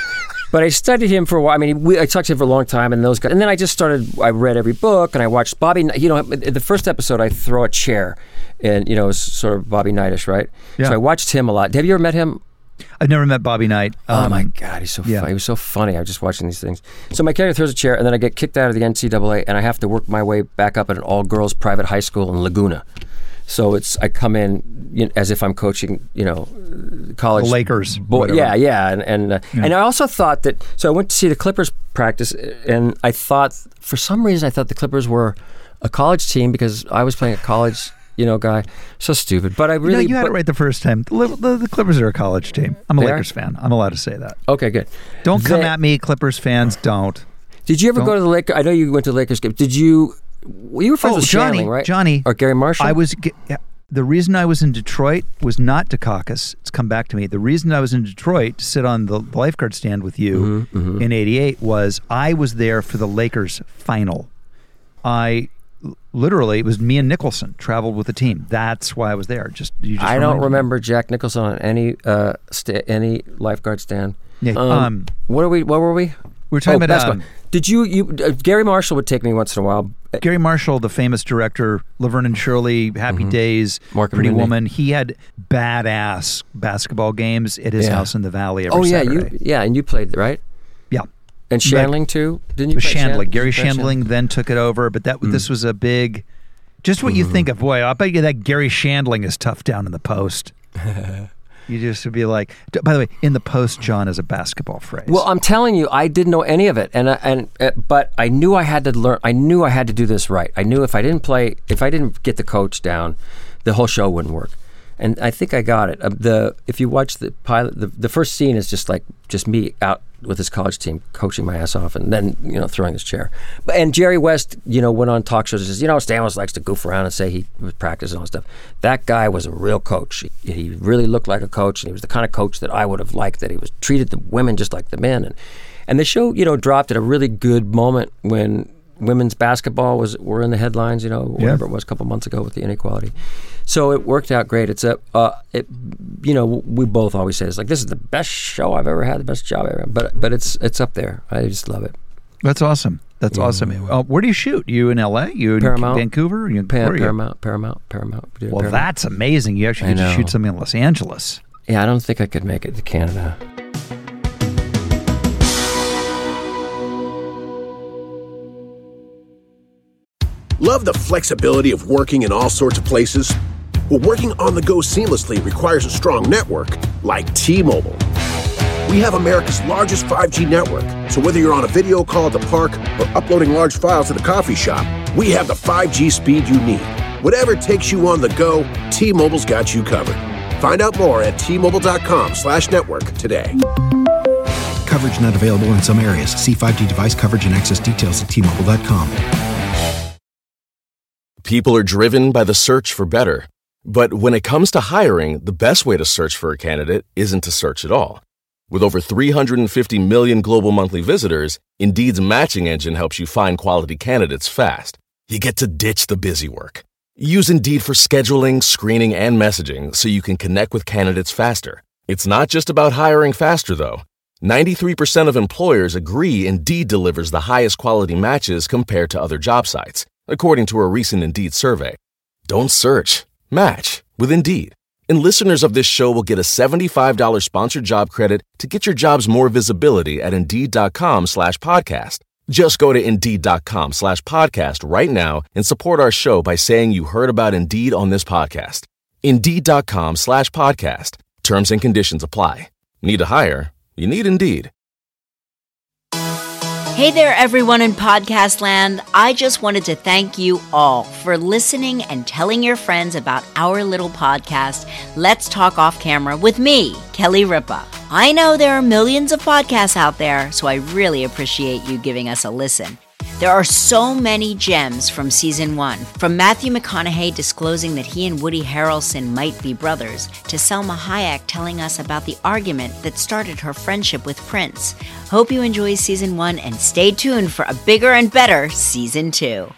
but I studied him for a while. I mean, we, I talked to him for a long time, and those guys. And then I just started. I read every book, and I watched Bobby. You know, in the first episode, I throw a chair, and you know, it's sort of Bobby Knightish, right? Yeah. So I watched him a lot. Have you ever met him? I've never met Bobby Knight. Oh um, my God, he's so yeah. funny. He was so funny. I was just watching these things. So my character throws a chair, and then I get kicked out of the N C double A, and I have to work my way back up at an all-girls private high school in Laguna. So it's I come in you know, as if I'm coaching, you know, college the Lakers. Boy, yeah, yeah, and and uh, yeah. and I also thought that. So I went to see the Clippers practice, and I thought for some reason I thought the Clippers were a college team because I was playing a college. You know, guy, so stupid. But I really, no, you had but, it right the first time. The, the, the Clippers are a college team. I'm a They Lakers are? fan. I'm allowed to say that. Okay, good. Don't come They- at me, Clippers fans. Don't. Did you ever Don't. go to the Lakers? I know you went to the Lakers game. Did you? You were friends Oh, with Johnny, Shandling, right? Johnny. or Gary Marshall. I was. ge- yeah, The reason I was in Detroit was not Dukakis. It's come back to me. The reason I was in Detroit to sit on the lifeguard stand with you Mhm, mhm. in eighty-eight was I was there for the Lakers final. I literally, it was me and Nicholson traveled with the team. That's why I was there. Just you just I don't reminded me. remember Jack Nicholson on any uh sta- any lifeguard stand. Yeah, Um, um, what are we? What were we? We were talking Oh, about basketball. um, Did you? You uh, Gary Marshall would take me once in a while. Gary Marshall, the famous director, Laverne and Shirley, Happy Days, Mark and Pretty Mindy. Woman. He had badass basketball games at his Yeah. house in the Valley every Oh yeah, Saturday. you yeah, and you played right. Yeah. And Shandling too, didn't you? With play Shandling. Shandling? Gary Did you play Shandling then took it over, but that this was a big, just what you think of. Boy, I bet you that Gary Shandling is tough down in the post. You just would be like, by the way, in the post, John is a basketball phrase. Well, I'm telling you, I didn't know any of it, and I, and uh, but I knew I had to learn. I knew I had to do this right. I knew if I didn't play, if I didn't get the coach down, the whole show wouldn't work. And I think I got it. Uh, the if you watch the pilot, the, the first scene is just like just me out with his college team coaching my ass off, and then you know throwing his chair. But and Jerry West, you know, went on talk shows and says, you know, Stamos likes to goof around and say he was practicing and all stuff. That guy was a real coach. He, he really looked like a coach, and he was the kind of coach that I would have liked. That he was treated the women just like the men, and and the show, you know, dropped at a really good moment when women's basketball was were in the headlines, you know, whatever yeah. it was a couple months ago with the inequality. So it worked out great. It's a, uh, it, you know, we both always say it's like this is the best show I've ever had, the best job I've ever had. But but it's it's up there. I just love it. That's awesome. That's yeah. awesome. Uh, where do you shoot? You in L A? You in Paramount. Vancouver? You, Pa- where are you? Paramount, Paramount, Paramount. Well, Paramount. that's amazing. You actually I get to know. shoot something in Los Angeles. Yeah, I don't think I could make it to Canada. Love the flexibility of working in all sorts of places? Well, working on the go seamlessly requires a strong network like T-Mobile. We have America's largest five G network, so whether you're on a video call at the park or uploading large files at the coffee shop, we have the five G speed you need. Whatever takes you on the go, T-Mobile's got you covered. Find out more at T-Mobile.com slash network today. Coverage not available in some areas. See five G device coverage and access details at T Mobile dot com. People are driven by the search for better. But when it comes to hiring, the best way to search for a candidate isn't to search at all. With over three hundred fifty million global monthly visitors, Indeed's matching engine helps you find quality candidates fast. You get to ditch the busy work. Use Indeed for scheduling, screening, and messaging so you can connect with candidates faster. It's not just about hiring faster, though. ninety-three percent of employers agree Indeed delivers the highest quality matches compared to other job sites, according to a recent Indeed survey. Don't search. Match with Indeed. And listeners of this show will get a seventy-five dollars sponsored job credit to get your jobs more visibility at Indeed.com slash podcast. Just go to Indeed.com slash podcast right now and support our show by saying you heard about Indeed on this podcast. Indeed.com slash podcast. Terms and conditions apply. Need to hire? You need Indeed. Hey there, everyone in podcast land. I just wanted to thank you all for listening and telling your friends about our little podcast, Let's Talk Off Camera, with me, Kelly Ripa. I know there are millions of podcasts out there, so I really appreciate you giving us a listen. There are so many gems from season one, from Matthew McConaughey disclosing that he and Woody Harrelson might be brothers, to Selma Hayek telling us about the argument that started her friendship with Prince. Hope you enjoy season one and stay tuned for a bigger and better season two.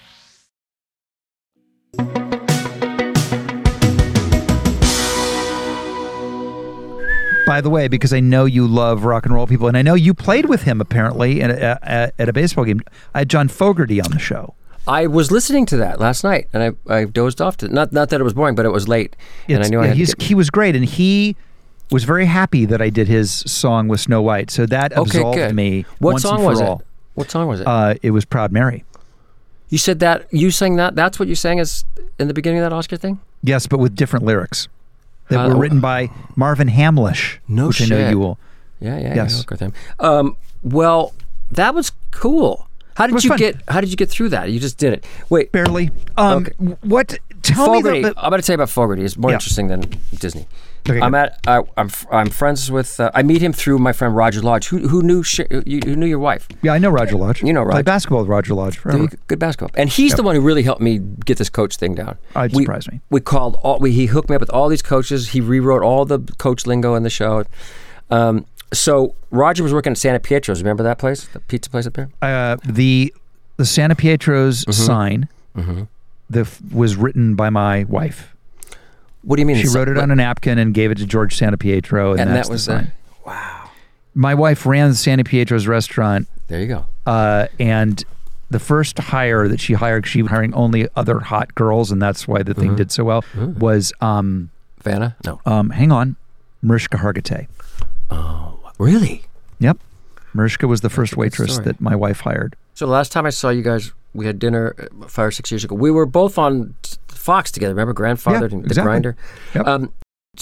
By the way, because I know you love rock and roll people, and I know you played with him apparently at a, at, at a baseball game. I had John Fogerty on the show. I was listening to that last night, and I, I dozed off to it. Not not that it was boring, but it was late, and It's, I knew I yeah, had he's, to get... he was great, and he was very happy that I did his song with Snow White. So that Okay, absolved good. me. What once song and for was it? all. What song was it? Uh, it was Proud Mary. You said that, you sang that, that's what you sang as in the beginning of that Oscar thing? Yes, but with different lyrics that Uh, were written by Marvin Hamlish, No which shit. I know you will. Yeah, yeah, Yes. yeah. Okay, with him. Um, well, that was cool. How It did was you fun. get? How did you get through that? You just did it. Wait, Barely. Um, Okay. What? Tell Fogerty. me the, the I'm going to tell you about Fogerty. It's more Yeah. interesting than Disney. Okay, I'm good. at. I, I'm. f- I'm friends with. Uh, I meet him through my friend Roger Lodge, who who knew sh- you, who knew your wife. Yeah, I know Roger Lodge. You know Played Roger. basketball with Roger Lodge forever. Good- Good basketball, and he's the one who really helped me get this coach thing down. Oh, it we, surprised me. We called all. We, he hooked me up with all these coaches. He rewrote all the coach lingo in the show. Um, so Roger was working at Santa Pietro's. Remember that place, the pizza place up there? Uh, the the Santa Pietro's Mm-hmm. sign the, f- was written by my wife. What do you mean? She it's- wrote it what- on a napkin and gave it to George Santa Pietro, and, and that's that was the sign. uh, wow. My wife ran Santa Pietro's restaurant, There you go. uh, and the first hire that she hired, she was hiring only other hot girls, and that's why the Mm-hmm. thing did so well, was, um, Vanna? No. um, hang on, Mariska Hargitay. Really? Yep. Mariska was the first waitress story. that my wife hired. So the last time I saw you guys, we had dinner uh, five or six years ago. We were both on t- Fox together. Remember Grandfathered Yeah, and exactly. The Grinder? Yep. Um, so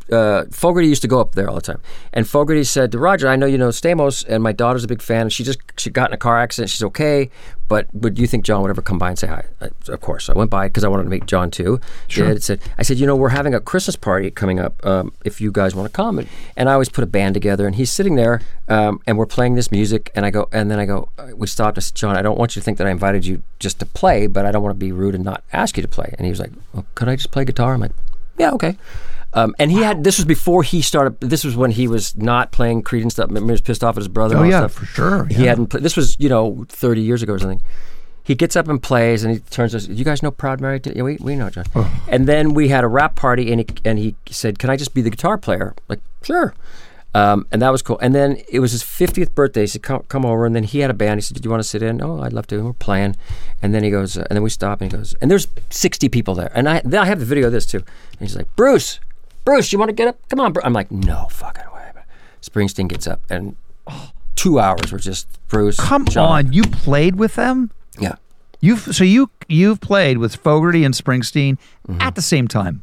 uh, Fogerty used to go up there all the time. And Fogerty said to Roger, I know you know Stamos, and my daughter's a big fan. And she just she got in a car accident. She's okay. But would you think John would ever come by and say hi? I, of course. I went by because I wanted to meet John too. Sure. Did, said, I said, you know, we're having a Christmas party coming up um, if you guys want to come. And, and I always put a band together. And he's sitting there um, and we're playing this music. And I go, and then I go, we stopped. I said, John, I don't want you to think that I invited you just to play, but I don't want to be rude and not ask you to play. And he was like, well, could I just play guitar? I'm like, yeah, okay. Um, and he wow. had, this was before he started, this was when he was not playing Creed and stuff. He was pissed off at his brother. Oh, and all yeah, stuff. for sure. He yeah. hadn't played, this was, you know, thirty years ago or something. He gets up and plays, and he turns to us, you guys know Proud Mary? Yeah, we, we know, John. Oh. And then we had a rap party, and he, and he said, can I just be the guitar player? Like, sure. Um, and that was cool. And then it was his fiftieth birthday. He said, come, come over. And then he had a band. He said, did you want to sit in? Oh, I'd love to. And we're playing. And then he goes, uh, and then we stop, and he goes, and there's sixty people there. And I, then I have the video of this, too. And he's like, Bruce, Bruce, you want to get up? Come on, Bruce. I'm like, no fucking way. Springsteen gets up, and oh, two hours were just Bruce. Come John. on, you played with them? Yeah. You've so you you've played with Fogerty and Springsteen mm-hmm. at the same time.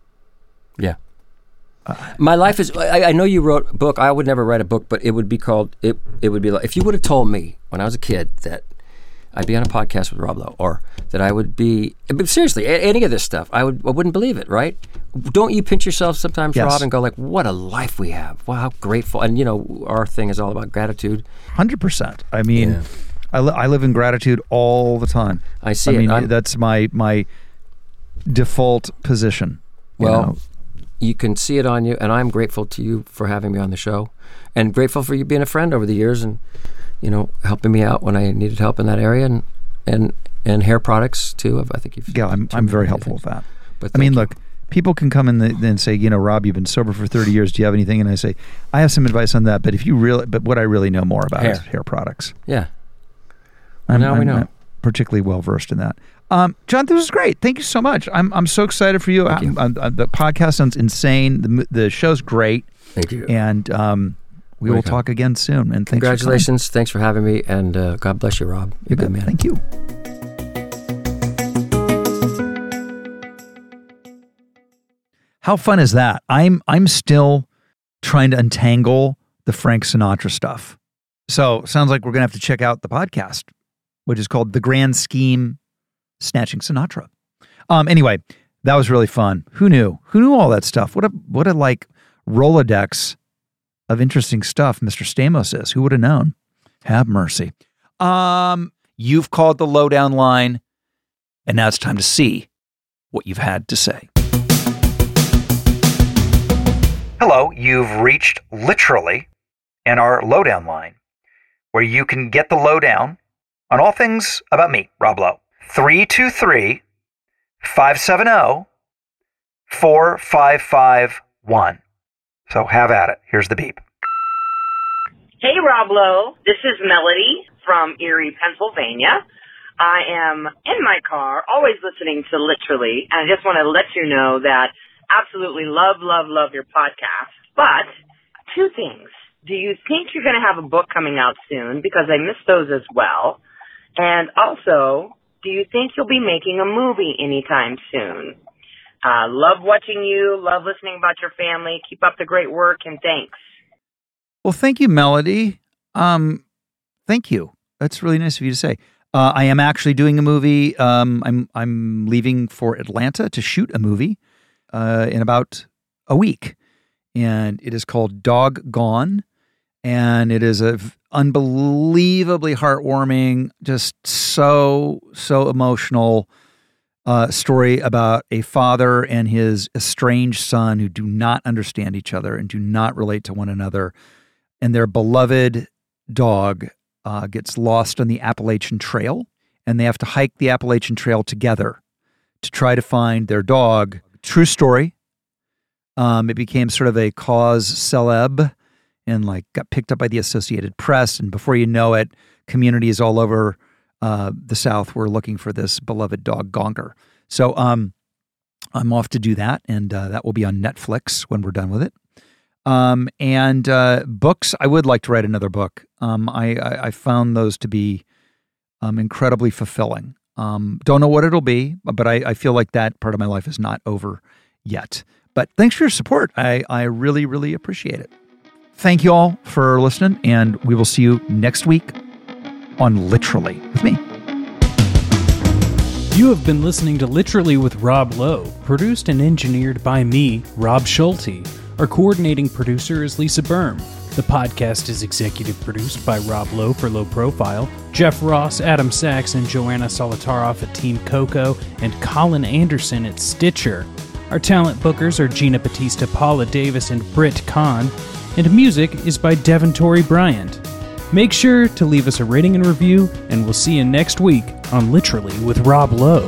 Yeah. Uh, My life is. I, I know you wrote a book. I would never write a book, but it would be called. It it would be like if you would have told me when I was a kid that I'd be on a podcast with Rob Lowe, or that I would be. But seriously, any of this stuff, I would. I wouldn't believe it, right? Don't you pinch yourself sometimes, yes. Rob, and go like, "What a life we have! Wow, how grateful!" And you know, our thing is all about gratitude. Hundred percent. I mean. Yeah. I, li- I live in gratitude all the time. I see I it. mean, I'm, that's my my default position. You well, know? You can see it on you, and I'm grateful to you for having me on the show, and grateful for you being a friend over the years, and you know, helping me out when I needed help in that area, and and and hair products too. I think you've yeah, I'm I'm very helpful with that. But I mean, you. look. People can come in the, and say, you know, Rob, you've been sober for thirty years. Do you have anything? And I say, I have some advice on that. But if you really, but what I really know more about hair. is hair products. Yeah. I'm, now I'm we know. not particularly well versed in that. Um, John, this was great. Thank you so much. I'm I'm so excited for you. I, you. I, I, the podcast sounds insane. The the show's great. Thank you. And um, we will talk again soon. And congratulations. Thanks for, thanks for having me. And uh, God bless you, Rob. You're good, man. Thank you. How fun is that? I'm I'm still trying to untangle the Frank Sinatra stuff. So sounds like we're going to have to check out the podcast, which is called The Grand Scheme, Snatching Sinatra. Um, anyway, that was really fun. Who knew? Who knew all that stuff? What a what a like Rolodex of interesting stuff Mister Stamos is. Who would have known? Have mercy. Um, you've called the lowdown line, and now it's time to see what you've had to say. Hello, you've reached literally in our lowdown line, where you can get the lowdown on all things about me, Rob Lowe. three two three, five seven zero, four five five one. So have at it. Here's the beep. Hey, Rob Lowe. This is Melody from Erie, Pennsylvania. I am in my car, always listening to Literally, and I just want to let you know that absolutely love, love, love your podcast. But two things. Do you think you're going to have a book coming out soon? Because I missed those as well. And also, do you think you'll be making a movie anytime soon? Uh, love watching you. Love listening about your family. Keep up the great work, and thanks. Well, thank you, Melody. Um, thank you. That's really nice of you to say. Uh, I am actually doing a movie. Um, I'm I'm leaving for Atlanta to shoot a movie uh, in about a week, and it is called Dog Gone, and it is a unbelievably heartwarming, just so so emotional uh, story about a father and his estranged son who do not understand each other and do not relate to one another, and their beloved dog uh, gets lost on the Appalachian Trail, and they have to hike the Appalachian Trail together to try to find their dog. True story. Um, it became sort of a cause celeb and like got picked up by the Associated Press. And before you know it, communities all over uh, the South were looking for this beloved dog, Gonger. So um, I'm off to do that, and uh, that will be on Netflix when we're done with it. Um, and uh, books, I would like to write another book. Um, I, I, I found those to be um, incredibly fulfilling. Um, don't know what it'll be, but I, I feel like that part of my life is not over yet. But thanks for your support. I, I really, really appreciate it. Thank you all for listening, and we will see you next week on Literally with me. You have been listening to Literally with Rob Lowe, produced and engineered by me, Rob Schulte. Our coordinating producer is Lisa Berm. The podcast is executive produced by Rob Lowe for Low Profile, Jeff Ross, Adam Sachs, and Joanna Solitaroff at Team Coco, and Colin Anderson at Stitcher. Our talent bookers are Gina Batista, Paula Davis, and Britt Kahn, and music is by Devin Torrey Bryant. Make sure to leave us a rating and review, and we'll see you next week on Literally with Rob Lowe.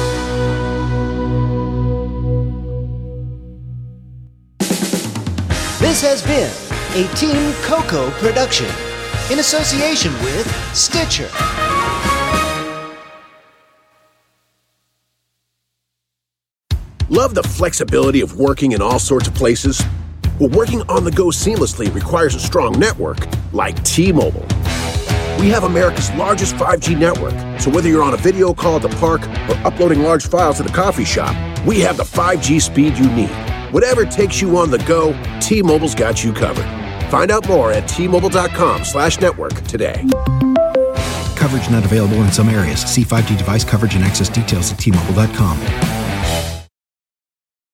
This has been a Team Coco production in association with Stitcher. Love the flexibility of working in all sorts of places? Well, working on the go seamlessly requires a strong network like T-Mobile. We have America's largest five G network, so whether you're on a video call at the park or uploading large files at a coffee shop, we have the five G speed you need. Whatever takes you on the go, T-Mobile's got you covered. Find out more at T-Mobile.com slash network today. Coverage not available in some areas. See five G device coverage and access details at T Mobile dot com.